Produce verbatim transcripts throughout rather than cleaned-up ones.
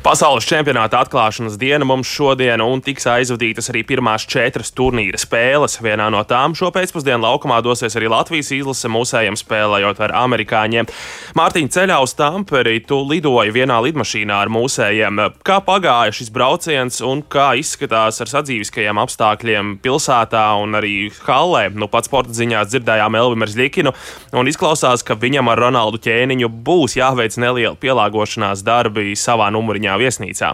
Pasaules čempionāta atklāšanas diena mums šodien un tiks aizvadītas arī pirmās četras turnīra spēles. Vienā no tām šo pēcpusdienu laukumā dosies arī Latvijas izlase mūsējiem spēlējot ar amerikāņiem. Mārtiņ, ceļā uz Tamperi tu lidoji vienā lidmašīnā ar mūsējiem. Kā pagāja šis brauciens un kā izskatās ar sadzīviskajiem apstākļiem pilsētā un arī hallē? Nu, pats sporta ziņās dzirdējām Elvi Merzlikinu un izklausās, ka viņam ar Ronaldu Ķēniņu būs jāveic neliela pielāgošanās darbi savā numuriņā viesnīcā.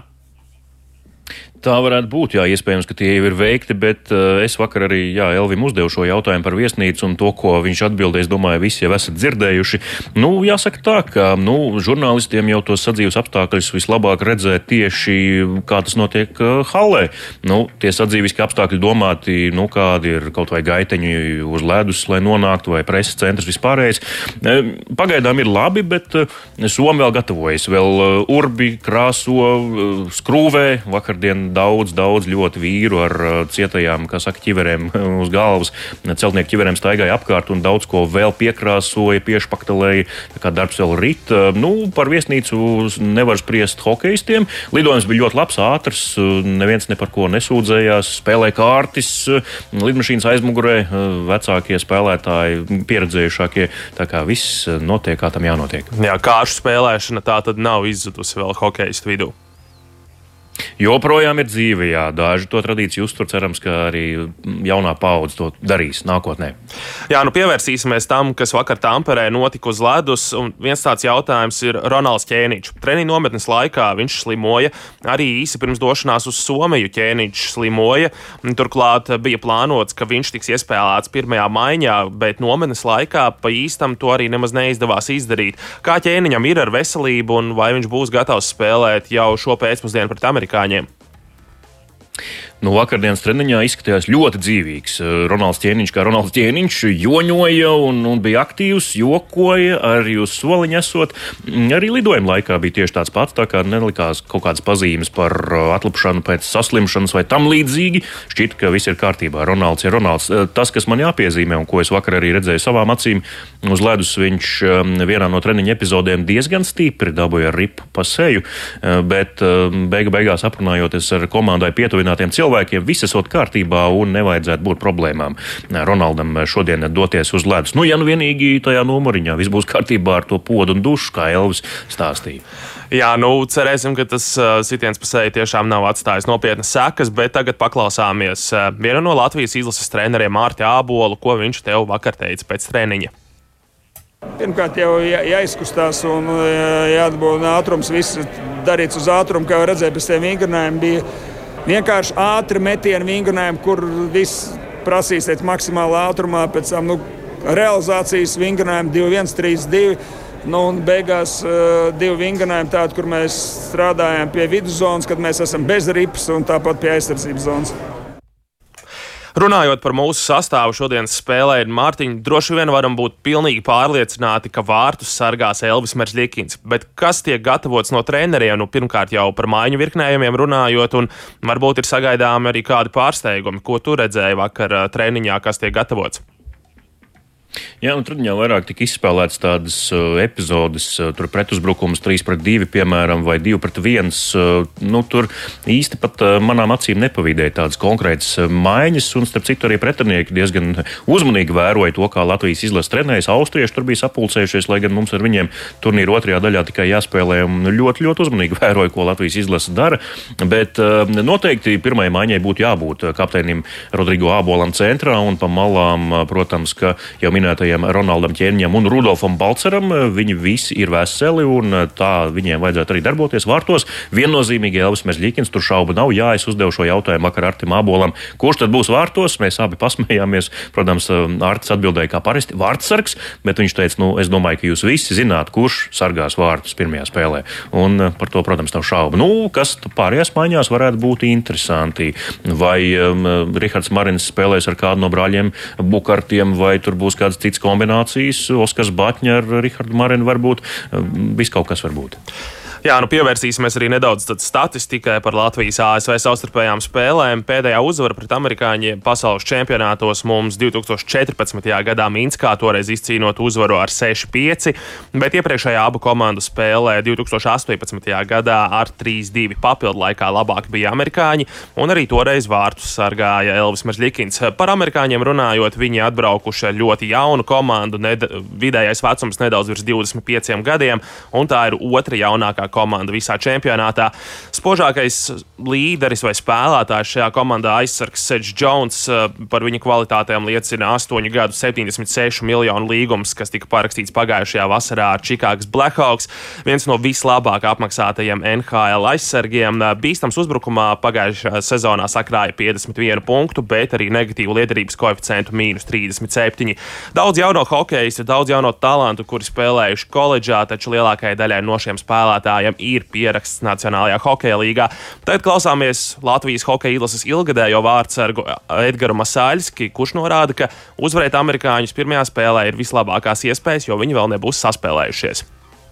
Tā varētu būt, jā, iespējams, ka tie jau ir veikti, bet uh, es vakar arī, jā, Elvim uzdevu šo jautājumu par viesnīcu un to, ko viņš atbildēs, domāju, visi jau esat dzirdējuši. Nu, jāsaka tā, ka, nu, žurnālistiem jau tos sadzīves apstākļus vislabāk redzēt tieši, kā tas notiek uh, hallē. Nu, tie sadzīviski apstākļi domāti, nu, kādi ir kaut vai gaiteņi uz ledus, lai nonāktu, vai preses centrs vispārējais. Uh, pagaidām ir labi, bet uh, Somi vēl gatavojas. Vēl uh, urbi, krāso, uh, skrūvē, vakardien daudz, daudz ļoti vīru ar uh, cietajām, kā saka, ķiverēm uz galvas. Celtnieku ķiverēm staigāja apkārt un daudz ko vēl piekrāsoja, piešpaktelēja, tā kā darbs vēl rit. Uh, nu, par viesnīcu nevar spriest hokejistiem. Lidojums bija ļoti labs, ātrs, uh, neviens ne par ko nesūdzējās, spēlēja kārtis, uh, lidmašīnas aizmugurē, uh, vecākie spēlētāji, pieredzējušākie, tā kā viss notiek, kā tam jānotiek. Jā, kāršu spēlēšana tā tad nav izzudusi vēl hokejistu vidū. Joprojām ir dzīve, jā. Daži to tradīciju uztur, cerams, ka arī jaunā paudze to darīs nākotnē. Jā, nu pievērsīsimies tam, kas vakar Tamperē notika uz ledus, un viens tāds jautājums ir Ronalds Ķēniņš. Treniņu nometnes laikā viņš slimoja, arī īsi pirms došanās uz Somiju Ķēniņš slimoja, turklāt bija plānots, ka viņš tiks iespēlēts pirmajā maiņā, bet nometnes laikā pa īstam to arī nemaz neizdevās izdarīt. Kā Ķēniņam ir ar veselību un vai viņš būs gatavs spēlēt jau šo pēcpusdienu pret amerikāņiem? Nu, vakardienas treniņā izskatījās ļoti dzīvīgs. Ronalds Ķēniņš kā Ronalds Ķēniņš joņoja un, un bija aktīvs, jokoja, arī uz soliņa esot. Arī lidojuma laikā bija tieši tāds pats, tā kā nelikās kaut kādas pazīmes par atlapšanu pēc saslimšanas vai tam līdzīgi. Šķiet, ka viss ir kārtībā. Ronalds ir Ronalds. Tas, kas man jāpiezīmē un ko es vakar arī redzēju savām acīm, uz ledus viņš vienā no treniņa epizodēm diezgan stipri dabūja ripu pa seju, bet beigu beigās aprunājoties ar komandai pietuvinātiem cilvēkiem, Cilvēkiem viss esot kārtībā un nevajadzētu būt problēmām Ronaldam šodien doties uz ledus. Nu, ja nu vienīgi tajā numuriņā viss būs kārtībā ar to podu un dušu, kā Elvis stāstīja. Jā, nu cerēsim, ka tas uh, sitiens pa seju tiešām nav atstājis nopietnas sekas, bet tagad paklausāmies uh, viena no Latvijas izlases treneriem Mārti Ābolu, ko viņš tev vakar teica pēc treniņa. Pirmkārt jau jā, jāizkustās un jāatbūna ātrums, viss darīts uz ātrumu, kā redzēja pēc tiem vingrinājumiem bija vienkārši ātri metienu vingrinājumi, kur viss prasīsiet maksimālā ātrumā, pēc tam nu, realizācijas vingrinājumi divi viens trīs divi, nu, un beigās uh, divi vingrinājumi tādi, kur mēs strādājam pie viduszonas, kad mēs esam bez ripas un tāpat pie aizsardzības zonas. Runājot par mūsu sastāvu šodienas spēlē, Mārtiņ, droši vien varam būt pilnīgi pārliecināti, ka vārtus sargās Elvis Merzlikins. Bet kas tiek gatavots no treneriem? Nu, pirmkārt jau par maiņu virknējumiem runājot, un varbūt ir sagaidām arī kādi pārsteigumi. Ko tu redzēji vakar treniņā, kas tiek gatavots? Jā, un treniņā vairāk tika izspēlēts tādas uh, epizodes, uh, tur pretuzbrukums trīs pret divi, piemēram, vai divi pret viens. Uh, nu, tur īsti pat uh, manām acīm nepavīdēja tādas konkrētas uh, maiņas, un starp citu arī pretinieki diezgan uzmanīgi vēroja to, kā Latvijas izlases trenējas. Austrieši tur bija sapulcējušies, lai gan mums ar viņiem turnīra otrajā daļā tikai jāspēlē, un ļoti, ļoti uzmanīgi vēroja, ko Latvijas izlase dara. Bet uh, noteikti pirmajai maiņai būtu jābūt kapteinim Rodrigo Ābolam centrā, un pa malām, uh, protams, ka jau minētajiem Ronaldam Ķēniņam un Rudolfam Balceram. Viņi visi ir veseli un tā viņiem vajadzētu arī darboties vārtos. Viennozīmīgi Elvis Merzlikins, tur šauba nav. Jā, es uzdevu šo jautājumu vakar Artim Ābolam. Kurš tad būs vārtos? Mēs abi pasmējāmies. Protams, Artis atbildēja kā parasti vārtsargs, bet viņš teica, nu, es domāju, ka jūs visi zināt, kurš sargās vārtus pirmajā spēlē. Un par to, protams, nav šauba. Nu, kas pārējās maiņās varētu būt interesanti? Vai um, Rihards Marins spēlēs ar kādu no brāļiem Bukartiem, vai tur būs kāds cits kombinācijas, Oskars Batņa ar Rihardu Marinu varbūt, viss kaut kas var būt. Jā, nu pievērsīsimies arī nedaudz statistikai par Latvijas A S V savstarpējām spēlēm. Pēdējā uzvara pret amerikāņiem pasaules čempionātos mums divtūkstoš četrpadsmitajā gadā Minskā, toreiz izcīnot uzvaru ar seši pieci, bet iepriekšējā abu komandu spēlē divtūkstoš astoņpadsmitajā gadā ar trīs divi papildu laikā labāk bija amerikāņi, un arī toreiz vārtus sargāja Elvis Mežļikins. Par amerikāņiem runājot, viņi atbraukuši ar ļoti jaunu komandu, ned- vidējais vecums nedaudz virs divdesmit pieciem gadiem, un tā ir otra jaunākā komanda visā čempionātā. Spožākais līderis vai spēlētājs šajā komandā aizsargs Sedžs Džons. Par viņa kvalitātēm liecina astoņu gadu septiņdesmit sešu miljonu līgums, kas tika parakstīts pagājušajā vasarā ar Čikāgas Blackhawks, viens no vislabāk apmaksātajiem N H L aizsargiem. Bīstams uzbrukumā pagājušajā sezonā sakrāja piecdesmit vienu punktu, bet arī negatīvu liederības koeficientu mīnus trīsdesmit septiņi. Daudz jauno hokeistu, daudz jauno talantu, kuri spēlējuši koledžā, taču lielākajai daļai no šiem spēlētājiem ir pieraksts Nacionālajā hokeja līgā. Tagad klausāmies Latvijas hokeja izlases ilgadējo vārdsargu Edgaru Masāļski, kurš norāda, ka uzvarēt amerikāņus pirmajā spēlē ir vislabākās iespējas, jo viņi vēl nebūs saspēlējušies.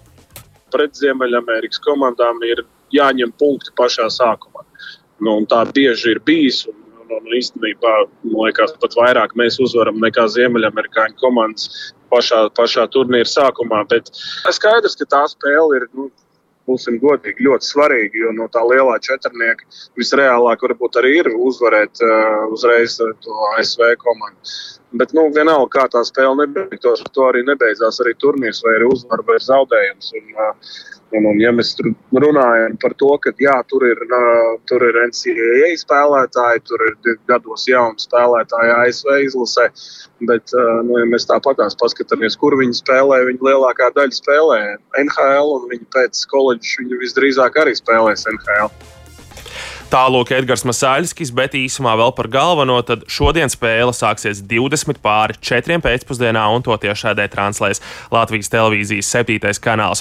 Pret Ziemeļamerikas komandām ir jāņem punkti pašā sākumā. Nu, un tā bieži ir bijis. Un, un, un īstenībā, man liekas, pat vairāk mēs uzvaram nekā Ziemeļamerikāņu komandas pašā, pašā turnīra sākumā. Bet skaidrs, ka tā spēle ir, nu, būsim godīgi, ļoti svarīgi, jo no tā lielā četrnieka visreālāk varbūt arī ir uzvarēt uh, uzreiz to A S V komandu. Bet, nu, vienalga, kā tā spēle nebeigtos, to arī nebeidzās arī turnīrs, vai arī uzvar, vai zaudējums. Un, uh, un, un ja mēs runājam par to, ka jā, tur ir, uh, tur ir N C A A spēlētāji, tur ir gados jauni spēlētāji A S V izlasē, bet, uh, nu, ja mēs tāpatās paskatāmies, kur viņi spēlē, viņi lielākā daļa spēlē N H L, un viņi pēc koledžas viņi visdrīzāk arī spēlēs N H L. Tālūk Edgars Masāļskis, bet īsumā vēl par galveno, tad šodien spēle sāksies divdesmit pāri četriem pēcpusdienā, un to tiešādē translēs Latvijas televīzijas septītais kanāls.